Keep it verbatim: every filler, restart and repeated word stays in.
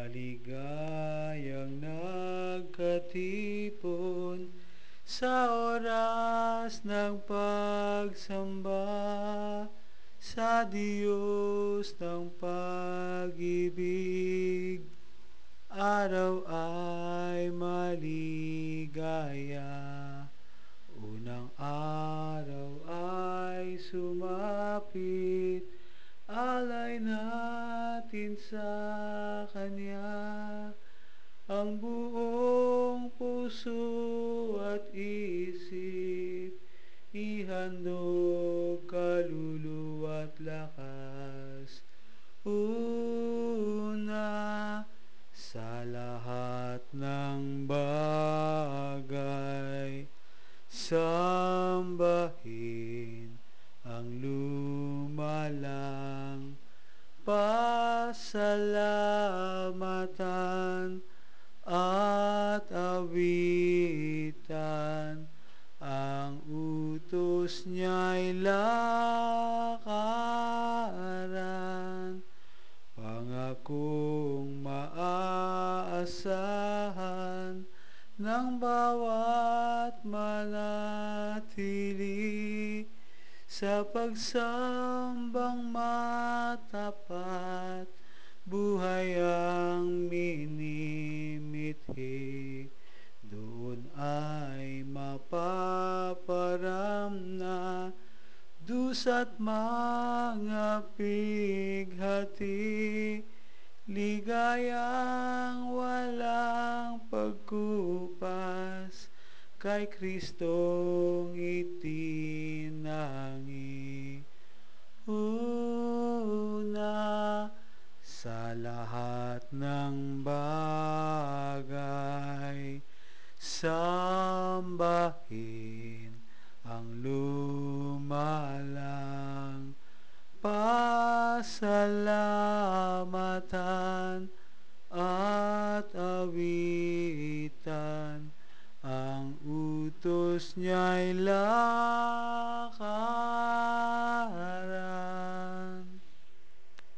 Maligayang nagkatipon sa oras ng pagsamba sa Diyos ng pag-ibig. Araw ay maligaya, unang araw ay sumapit, alay natin sa Kanya ang buong puso at isip, ihandog kaluluwa at lakas. Una, sa lahat ng bagay, sambahin ang lumalang, pasalamatan at awitan. Ang utos niya'y lakaran, pangakong maaasahan ng bawat manatili sa pagsambang matapat, buhay ang minimithi. Doon ay mapaparamna dusa't mga pighati, ligayang walang pagkupas kay Kristong itinangi. Una, sa lahat ng bagay, sambahin ang lumalang, pasalamatan at awitan. Ang utos niya'y lang